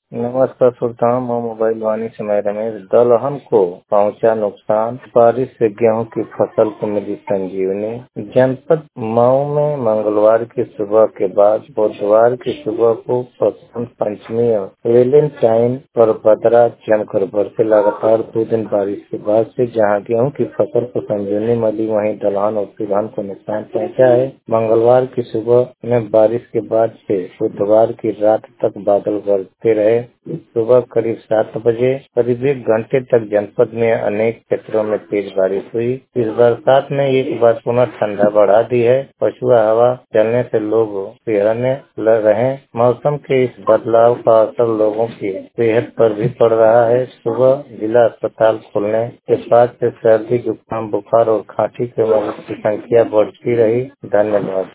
नमस्कार सुल्तान, मैं मोबाइल वाणी से मैं रमेश। दलहन को पहुंचा नुकसान, बारिश से गेहूं की फसल को मिली संजीवनी। जनपद मऊ में मंगलवार की सुबह के बाद बुधवार की सुबह को बसंत पंचमी और वेलेंटाइन पर बदरा जमकर बरसे। लगातार 2 दिन बारिश के बाद से जहां गेहूं की फसल को संजीवनी मिली, वहीं दलहन और तिलहन को नुकसान पहुंचा है। मंगलवार की सुबह में बारिश के बाद से बुधवार की रात तक बादल गरजते रहे। सुबह करीब 7 बजे करीब 1 घंटे तक जनपद में अनेक क्षेत्रों में तेज बारिश हुई। इस बरसात ने एक बार पुनः ठंडा बढ़ा दी है। पछुआ हवा चलने से लोग सिहरने लग रहे। मौसम के इस बदलाव का असर लोगों की सेहत पर भी पड़ रहा है। सुबह जिला अस्पताल खुलने के बाद से सर्दी, जुकाम, बुखार और खांसी के मरीज की संख्या बढ़ती रही। धन्यवाद।